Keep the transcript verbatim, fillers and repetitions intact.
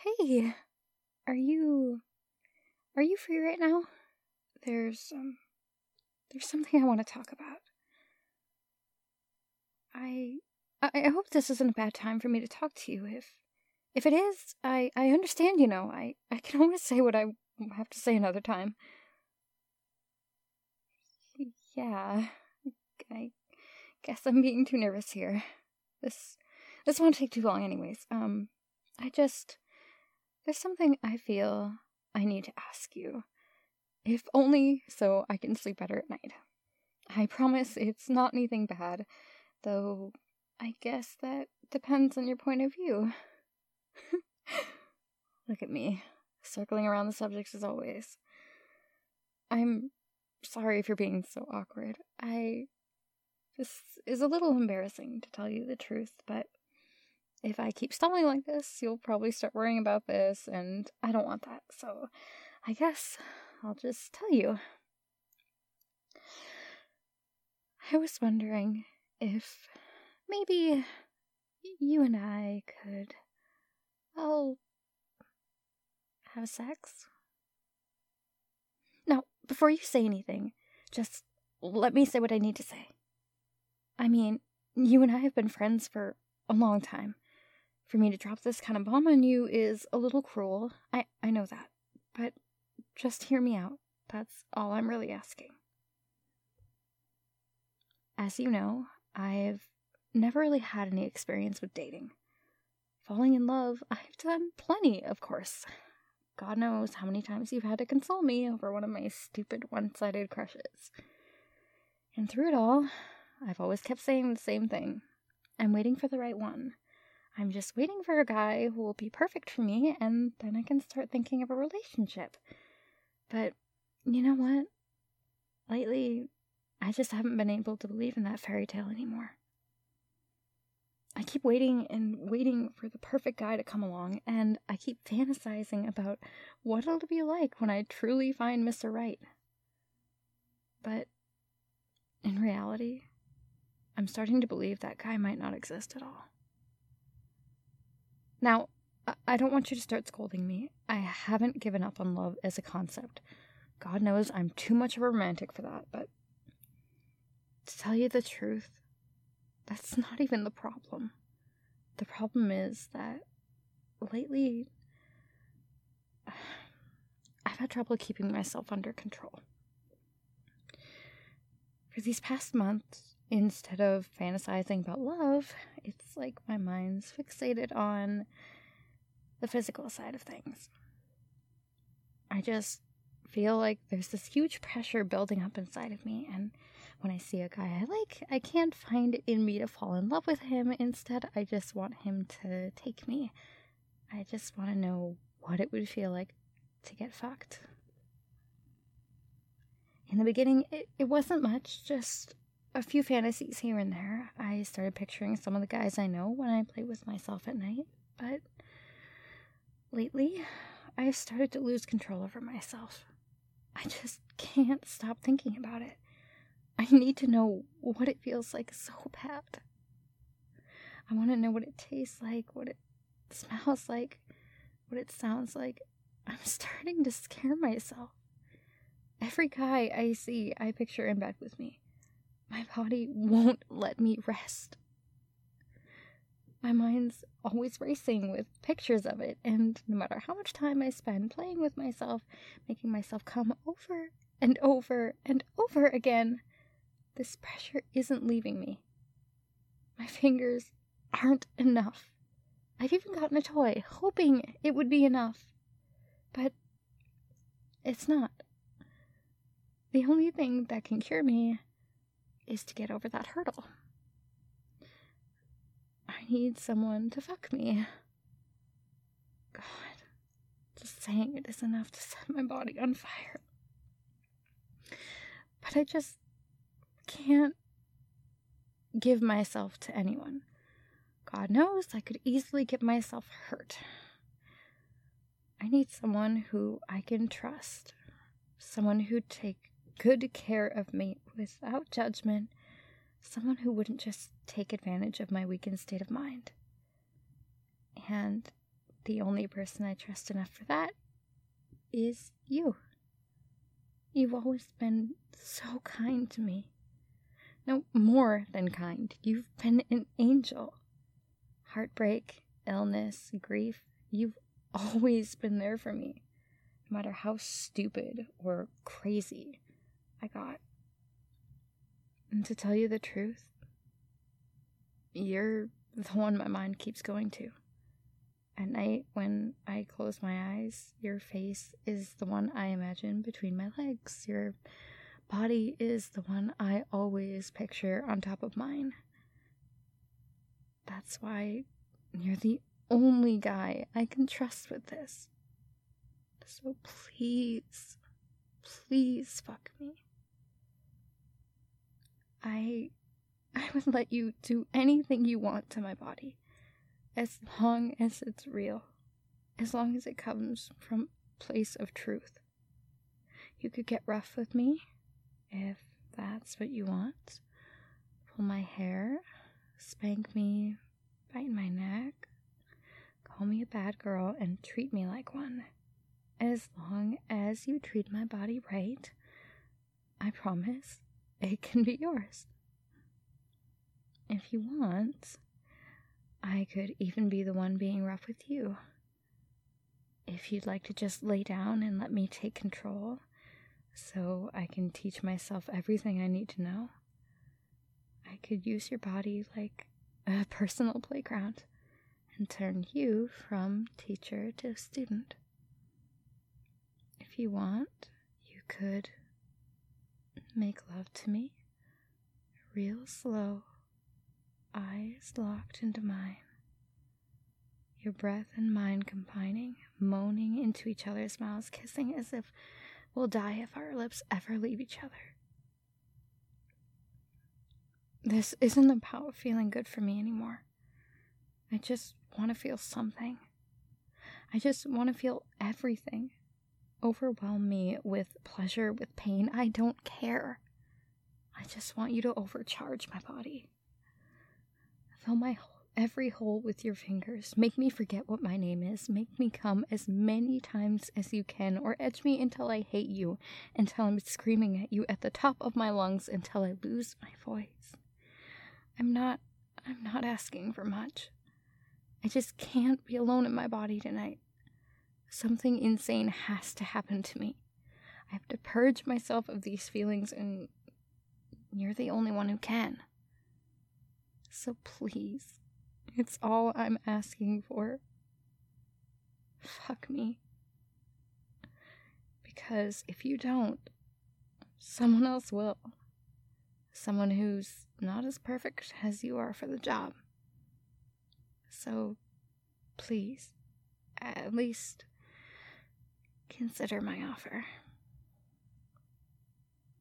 Hey, are you are you free right now? There's um there's something I want to talk about. I I I hope this isn't a bad time for me to talk to you. If if it is, I I understand, you know. I I can always say what I have to say another time. Yeah. I guess I'm being too nervous here. This this won't take too long anyways. Um I just there's something I feel I need to ask you. If only so I can sleep better at night. I promise it's not anything bad, though I guess that depends on your point of view. Look at me, circling around the subject as always. I'm sorry for being so awkward. I... This is a little embarrassing, to tell you the truth, but if I keep stumbling like this, you'll probably start worrying about this, and I don't want that, so I guess I'll just tell you. I was wondering if maybe you and I could, well, have sex? Now, before you say anything, just let me say what I need to say. I mean, you and I have been friends for a long time. For me to drop this kind of bomb on you is a little cruel. I, I know that. But just hear me out. That's all I'm really asking. As you know, I've never really had any experience with dating. Falling in love, I've done plenty, of course. God knows how many times you've had to console me over one of my stupid one-sided crushes. And through it all, I've always kept saying the same thing. I'm waiting for the right one. I'm just waiting for a guy who will be perfect for me, and then I can start thinking of a relationship. But, you know what? Lately, I just haven't been able to believe in that fairy tale anymore. I keep waiting and waiting for the perfect guy to come along, and I keep fantasizing about what it'll be like when I truly find Mister Right. But, in reality, I'm starting to believe that guy might not exist at all. Now, I don't want you to start scolding me. I haven't given up on love as a concept. God knows I'm too much of a romantic for that, but to tell you the truth, that's not even the problem. The problem is that lately, I've had trouble keeping myself under control. For these past months, instead of fantasizing about love, it's like my mind's fixated on the physical side of things. I just feel like there's this huge pressure building up inside of me, and when I see a guy I like, I can't find it in me to fall in love with him. Instead, I just want him to take me. I just want to know what it would feel like to get fucked. In the beginning, it, it wasn't much, just a few fantasies here and there. I started picturing some of the guys I know when I play with myself at night, but lately, I've started to lose control over myself. I just can't stop thinking about it. I need to know what it feels like so bad. I want to know what it tastes like, what it smells like, what it sounds like. I'm starting to scare myself. Every guy I see, I picture in bed with me. My body won't let me rest. My mind's always racing with pictures of it, and no matter how much time I spend playing with myself, making myself come over and over and over again, this pressure isn't leaving me. My fingers aren't enough. I've even gotten a toy, hoping it would be enough. But it's not. The only thing that can cure me is to get over that hurdle. I need someone to fuck me. God, just saying it is enough to set my body on fire. But I just can't give myself to anyone. God knows I could easily get myself hurt. I need someone who I can trust. Someone who'd take good care of me without judgment. Someone who wouldn't just take advantage of my weakened state of mind. And the only person I trust enough for that is you. You've always been so kind to me. No, more than kind. You've been an angel. Heartbreak, illness, grief, you've always been there for me, no matter how stupid or crazy I got. And to tell you the truth, you're the one my mind keeps going to. At night, when I close my eyes, your face is the one I imagine between my legs. Your body is the one I always picture on top of mine. That's why you're the only guy I can trust with this. So please, please fuck me. I, I would let you do anything you want to my body, as long as it's real, as long as it comes from a place of truth. You could get rough with me, if that's what you want. Pull my hair, spank me, bite my neck, call me a bad girl, and treat me like one. As long as you treat my body right, I promise it can be yours. If you want, I could even be the one being rough with you. If you'd like to just lay down and let me take control, so I can teach myself everything I need to know, I could use your body like a personal playground and turn you from teacher to student. If you want, you could make love to me, real slow, eyes locked into mine, your breath and mine combining, moaning into each other's mouths, kissing as if we'll die if our lips ever leave each other. This isn't about feeling good for me anymore. I just want to feel something. I just want to feel everything. Overwhelm me with pleasure, with pain. I don't care. I just want you to overcharge my body. Fill my every hole with your fingers. Make me forget what my name is. Make me come as many times as you can, or edge me until I hate you, until I'm screaming at you at the top of my lungs, until I lose my voice. I'm not, I'm not asking for much. I just can't be alone in my body tonight. Something insane has to happen to me. I have to purge myself of these feelings, and you're the only one who can. So please, it's all I'm asking for. Fuck me. Because if you don't, someone else will. Someone who's not as perfect as you are for the job. So, please, at least consider my offer.